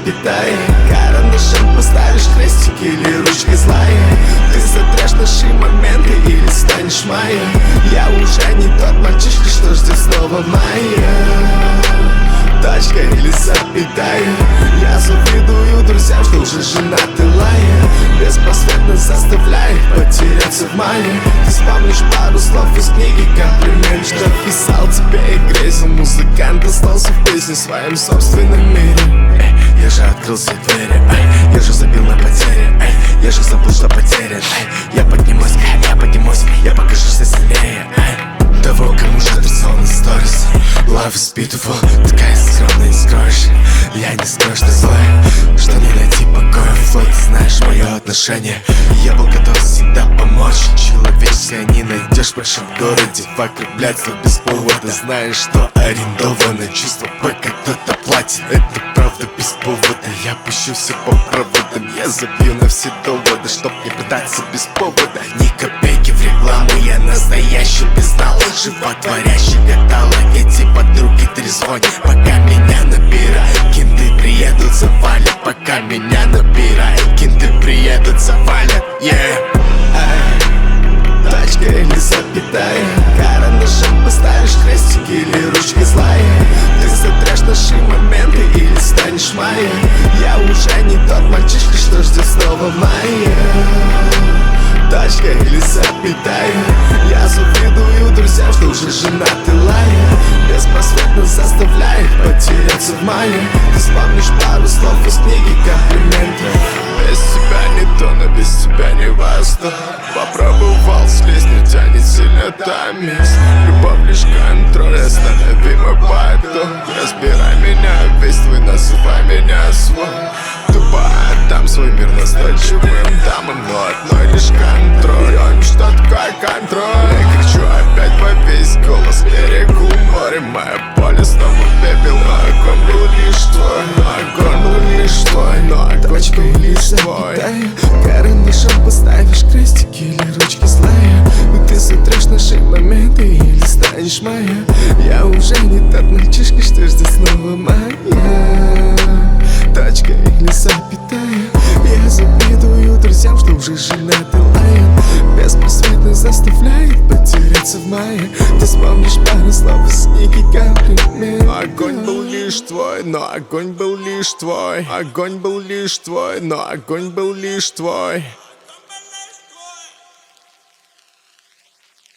запятая. Карандашом поставишь крестик или ручкой злая. Ты сотрешь наши моменты или станешь моей. Я уже не тот мальчишка, что ждет снова мая. Точка или запятая. Я завидую друзьям, что уже женаты лая. Беспросветно заставляя их потеряться в мае. Ты вспомнишь пару слов из книги, комплимент, что писал тебе и грезил. Музыкант остался в песне в своем собственном мире. Я же открыл все двери, я же забил на потери, я же забыл, что потерян. Я поднимусь, я покажу, что сильнее того, кому же традиционный сторис. Love is beautiful, такая скромная, не скроешь. Я не скрою, что злая, что не найти покоя. Флой, ты знаешь мое отношение. Я был готов всегда помочь. Человеческое не найдешь в большом городе. Вокруг блядства без повода. Знаешь, что арендовано чувство, пока кто-то платит. Это правда без повода. Я пущу все по проводам. Я забью на все доводы, чтоб не пытаться без повода. Ни копейки в рекламу, я настоящий бездал. Животворящий каталог, эти подруги трезвонят, пока меня набирают. Кенты приедут, завалят, пока меня набирают. Кенты приедут, завалят, Точка или запятая. Карандашом поставишь крестик или ручкой злая. Ты сотрешь наши моменты или станешь моей. Я уже не тот мальчишка, что ждет снова мая. Точка или запятая. Я завидую друзьям, что уже женаты лая. Беспросветно заставляя их потеряться в мае. Ты вспомнишь пару слов из книги, комплименты. Без тебя не то, но без тебя не важно. Попробовал слезть, не тянет сильно томить. Любовь лишь контроль, останови мой поток. Разбирай меня весь твой, называй меня свой. Тупо отдам свой мир настойчивым дамам, но одной лишь контроль. Что такое контроль? Я кричу опять во весь голос, берегу море. Мое поле снова пепел, но огонь был лишь твой. Но огонь был лишь твой, но огонь был лишь твой. Карандашом поставишь крестики или ручки злая. Ты сотрешь наши моменты или станешь моя. Я уже не тот мальчишка, что ждет снова моя. Точка или запятая. Я завидую друзьям, что уже женаты лая. Беспросветно заставляет потеряться в мае. Ты вспомнишь пару слов из книги, комплимент. Огонь был лишь твой, но огонь был лишь твой. Огонь был лишь твой, но огонь был лишь твой.